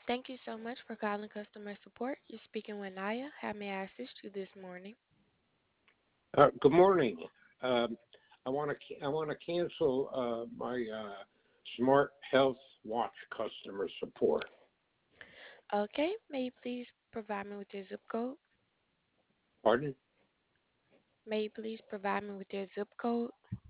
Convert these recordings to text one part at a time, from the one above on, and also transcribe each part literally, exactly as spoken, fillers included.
Thank you so much for calling customer support. You're speaking with Naya. How may I assist you this morning? Uh, good morning. Um, I want to I want to cancel uh, my uh, Smart Health Watch customer support. Okay, may you please provide me with your zip code? Pardon? May you please provide me with your zip code?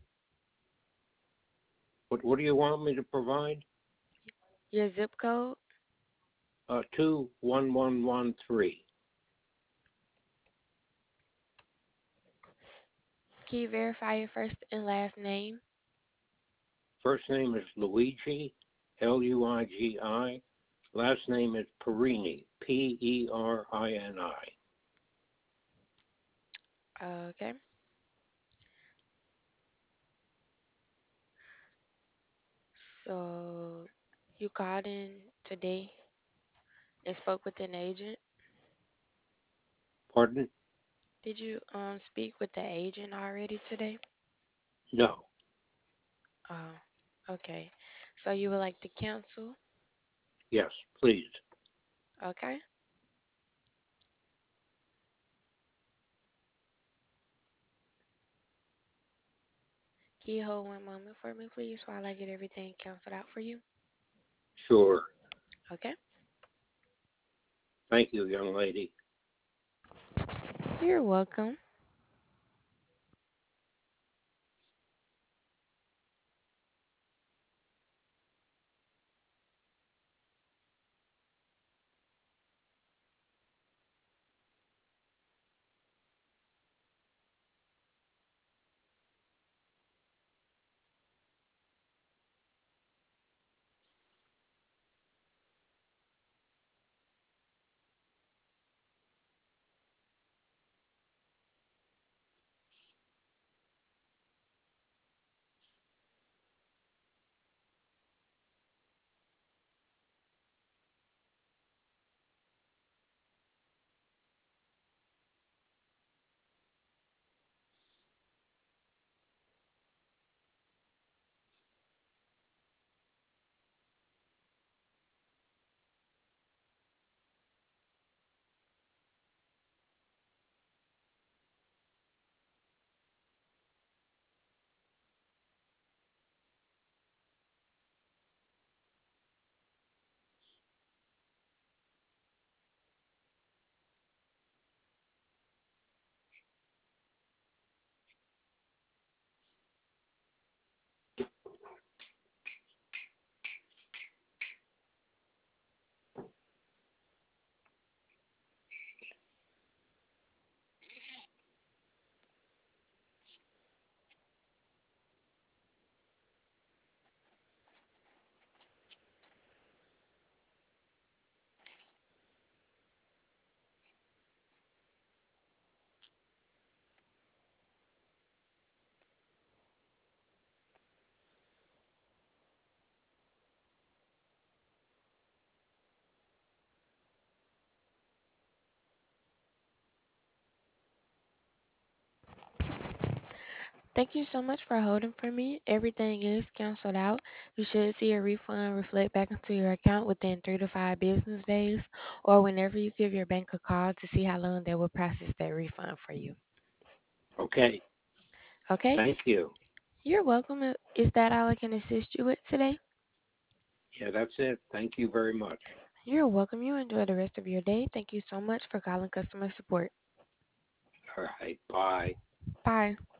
What What do you want me to provide? Your zip code? Uh, two one one one three. Can you verify your first and last name? First name is Luigi, L U I G I. Last name is Perini, P E R I N I. Okay. So you called in today and spoke with an agent. Pardon? Did you um speak with the agent already today? No. Oh, okay. So you would like to cancel? Yes, please. Okay. Can you hold one moment for me, please, while I get everything canceled out for you? Sure. Okay. Thank you, young lady. You're welcome. Thank you so much for holding for me. Everything is canceled out. You should see a refund reflect back into your account within three to five business days or whenever you give your bank a call to see how long they will process that refund for you. Okay. Okay? Thank you. You're welcome. Uh, Is that all I can assist you with today? Yeah, that's it. Thank you very much. You're welcome. You enjoy the rest of your day. Thank you so much for calling customer support. All right. Bye. Bye.